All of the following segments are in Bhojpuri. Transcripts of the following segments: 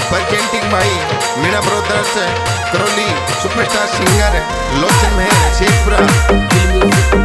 प्रेजेंटिंग भाई Meena brothers Karauli superstar singer Lochan Meher Shekhpura.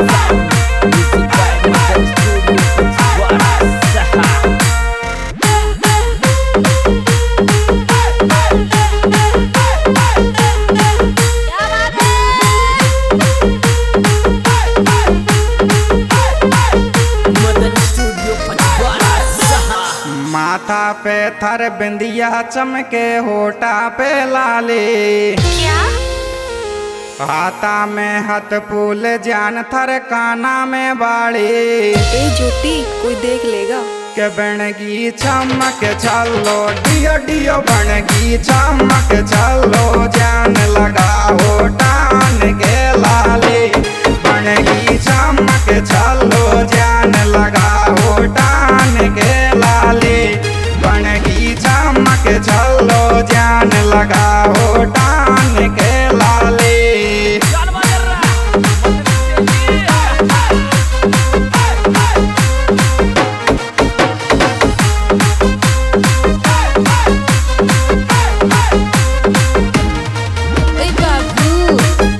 माथा पे थर बिंदिया चमके होटा पे लाले क्या? हाथा में हथ फूल जान थर काना में बाड़े ए ज्योति कोई देख लेगा। के बनगी चमक चलो डियो डियो बनगी चमक चलो जान लगा होटान के लाले बनगी चमक चलो जान लगा होटान के लाले बनगी चमक चलो जान लगा होटान के लाले। ओए बाबू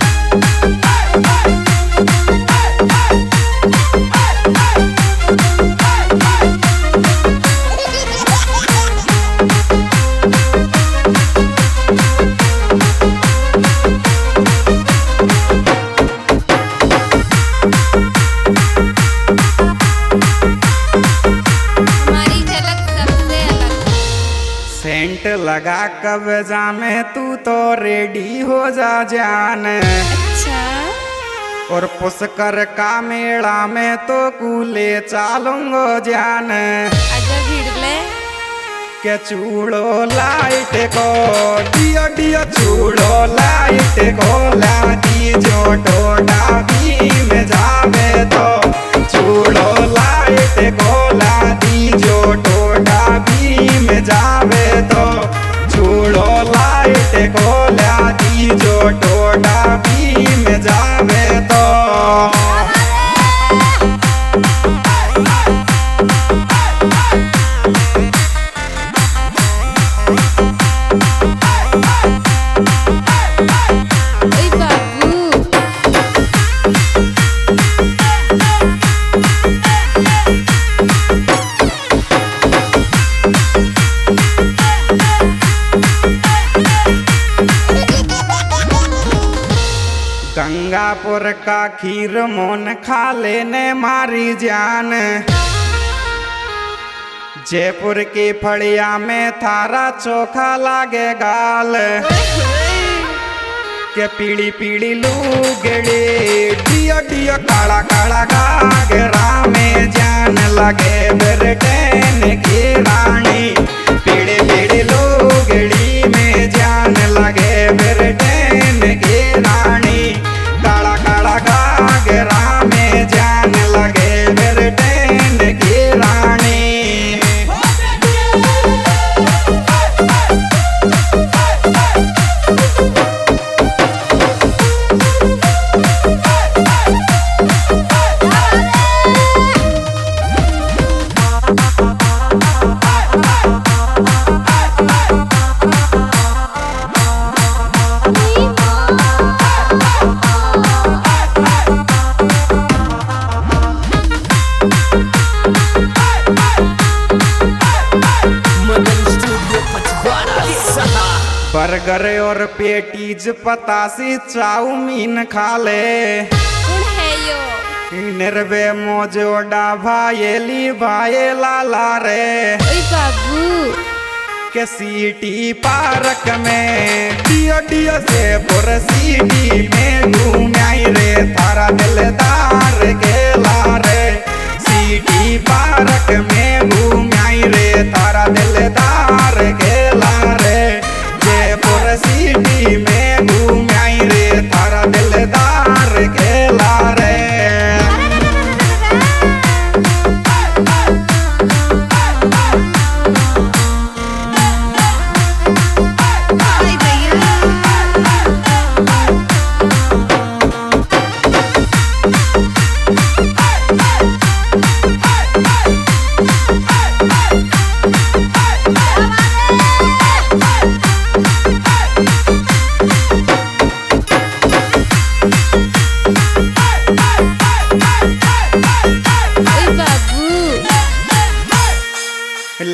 हमारी झलक सबसे अलग। सेंट लगा कब जामे तू तो रेडी हो जा जान अच्छा और पुष्कर का मेला में तो कूले चालूंगो जान आजा भिड़ले के चूड़ो लाइट को डियो डियो चूड़ो लाइट को लादी जो टोडा भी में जावे तो चूड़ो लाइट को लादी जो टोडा भी में जावे तो चूड़ो लाइट को लादी जो टोडा भी में जावे तो। ओए बाबू गंगापुर का खीर मोन खा लेने मारी जान जयपुर की फड़िया में थारा चोखा लागे गाल के पीड़ी पीड़ी लूगड़ी डियो डियो काला काला घाघरा में जान लगे बिरटेन की रानी पीड़ी पीड़ी लूगड़ी में जान लगे बिरटेन की रानी काला काला घाघरा में जान लगे बिरटेन की रानी। बर्गर और पेटीज पतासी चाउमीन खा ले कौन है यो? निर्वे मोजोडा भायेली भाये लाला रे ओए बाबू के सीटी पार्क में डियो डियो से पुर सीटी में घूमाई रे थारा दिलदार के लारे सीटी पार्क में घूमाई रे थारा दिलदार के लारे जयपुर सिटी में घूमाई रे थारा दिलदार के लारे। ओए भैया Come on!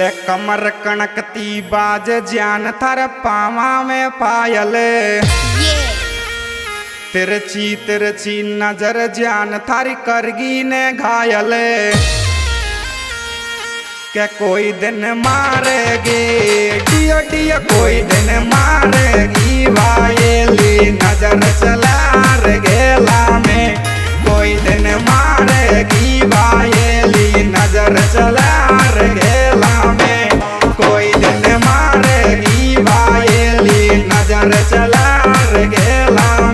कमर कणकती बाज जान थर पावा में पायल ये तिरछी तिरछी नजर जान थारी करगी ने घायल के कोई दिन मारेगी डियो डियो कोई दिन मारेगी वायली नजर चला रे गेला में कोई दिन मारेगी वायली नजर चला रे गेला में कोई दिन मारेगी वायली नजर चला रे गेला में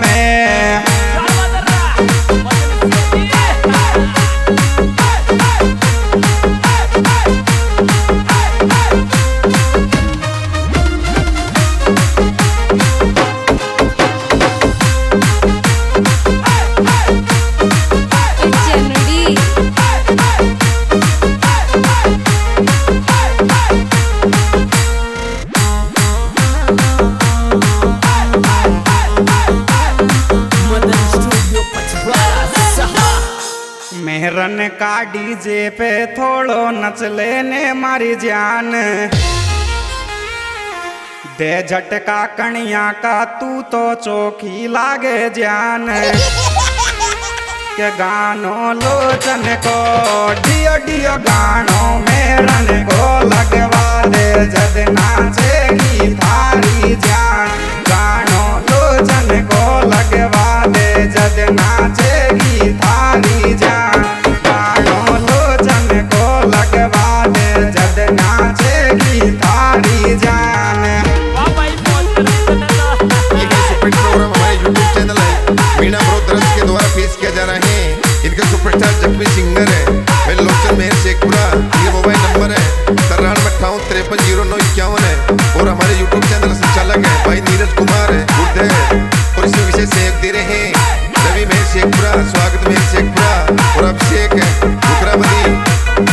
जनडी मेहरन का डीजे पे थोड़ो नच लेने मारी जान दे झटका कणिया का तू तो चौकी लागे जान के गानों लोचन को डियो डियो गानों मेरन को लगवा दे जद नाचेगी थारी जान गानों लोचन को लगवा दे जद नाचेगी थारी जान गानों लोचन को लगवा दे जद नाचेगी थारी जान। ये है सुपर प्रोग्राम हमारे YouTube चैनल है मीना ब्रोदर्स के द्वारा पेश किया जा रहा है। इनका सुपरस्टार जख्मी सिंगर है मेरे लोचन मेहर शेखपुरा। ये मोबाइल नंबर है 9358530951 है और हमारे YouTube चैनल संचालक है भाई नीरज कुमार है बुद्ध है और इसमें विशेष सहयोग दे रहे हैं रवि मेहर शेखपुरा, स्वागत मेहर शेखपुरा और अभिषेक बुकरामदी।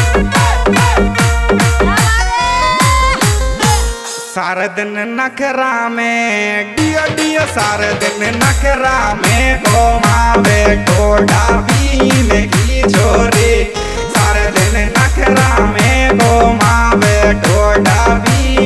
सारे दिन नखरा में डियो डियो सारे दिन नखरा में घुमावे टोडा बीन की छोरी सारे दिन नखरा में घुमावे टोडा बीन